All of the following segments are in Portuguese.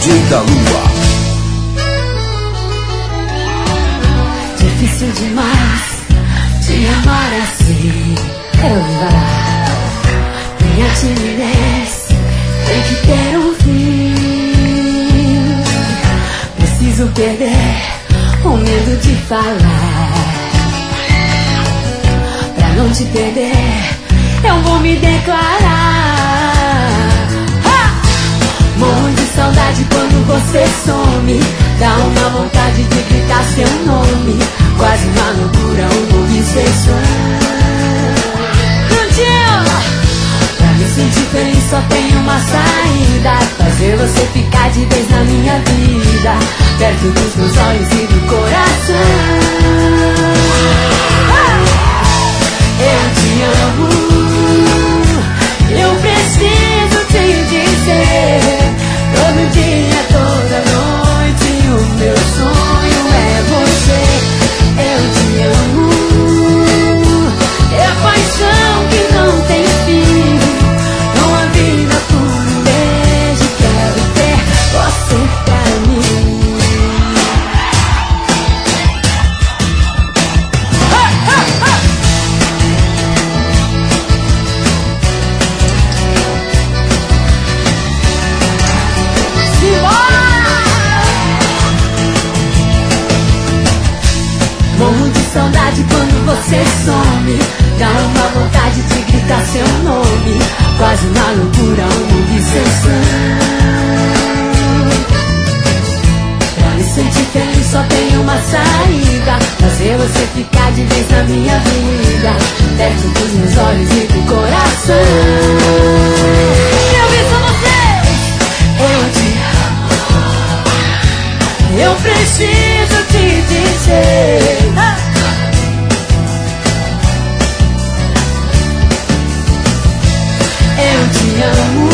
DJ da Lua. Difícil demais te amar assim. Quero levar minha timidez, tem que ter um fim. Preciso perder o medo de falar. Pra não te perder, eu vou me declarar. Morro de saudade quando você some. Dá uma vontade de gritar seu nome. Quase uma loucura, uma obsessão. Pra me sentir feliz só tem uma saída: fazer você ficar de vez na minha vida, perto dos meus olhos e do coração. Eu te amo, eu preciso te dizer. Todo dia, toda noite, o meu sonho é você. Eu te amo, é a paixão que não tem fim. Dou a vida por um beijo, quero ter você pra mim. Morro de saudade quando você some. Dá uma vontade de gritar seu nome. Quase uma loucura, uma obsessão. Pra me sentir feliz só tem uma saída: fazer você ficar de vez na minha vida, perto dos meus olhos e do coração. Eu vi só vocês. Eu te amo, eu preciso te dizer. Eu te amo,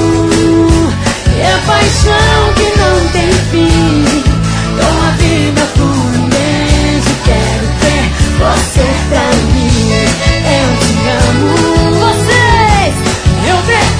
é a paixão que não tem fim. Dou a vida por um beijo, quero ter você pra mim. Eu te amo, vocês, eu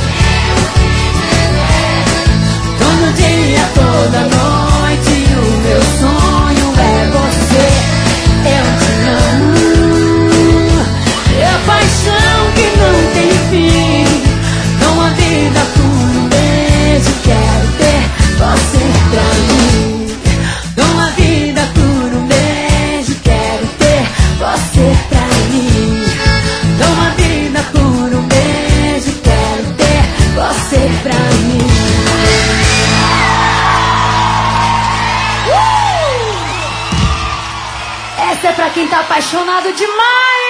preciso. Todo dia, toda noite, o meu sonho é você. Eu te amo, é a paixão que não tem fim. Dou a vida por um beijo, quero ter você pra mim. Dou a vida por um beijo, quero ter você pra mim. Dou a vida por um beijo, quero ter você pra mim. Essa é pra quem tá apaixonado demais.